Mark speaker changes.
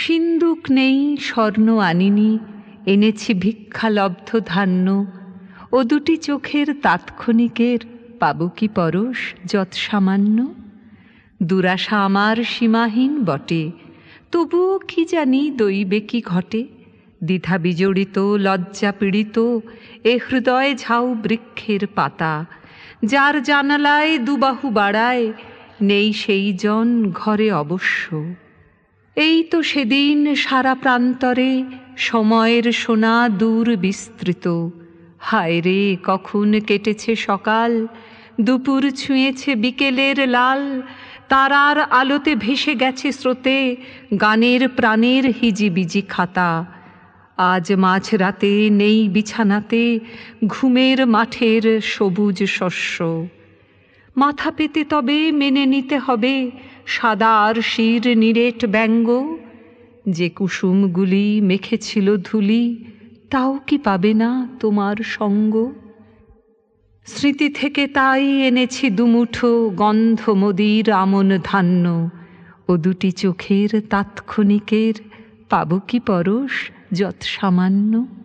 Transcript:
Speaker 1: সিন্দুক নেই, স্বর্ণ আনিনি, এনেছি ভিক্ষালব্ধ ধান্য। ও দুটি চোখের তাৎক্ষণিকের পাবো কি পরশ যৎ সামান্য? দুরাশা আমার সীমাহীন বটে, তবুও কি জানি দৈবে কি ঘটে। দ্বিধা বিজড়িত লজ্জা পীড়িত এ হৃদয় ঝাউ বৃক্ষের পাতা। যার জানালায় দুবাহু বাড়ায়, নেই সেই জন ঘরে অবশ্য। এই তো সেদিন সারা প্রান্তরে সময়ের সোনা দূর বিস্তৃত। হায় রে কখন কেটেছে সকাল, দুপুর ছুঁয়েছে বিকেলের লাল। তারার আলোতে ভেসে গেছে স্রোতে গানের প্রাণের হিজিবিজি খাতা। আজ মাঝরাতে নেই বিছানাতে ঘুমের মাঠের সবুজ শস্য। মাথা পেতে তবে মেনে নিতে হবে সাদা আরশির নিরেট ব্যঙ্গ। যে কুসুমগুলি মেখেছিল ধুলি, তাও কি পাবে না তোমার সঙ্গ? স্মৃতি থেকে তাই এনেছি দুমুঠো গন্ধমদির আমন ধান্য। ও দুটি চোখের তাৎক্ষণিকের পাবো কি পরশ যৎ সামান্য?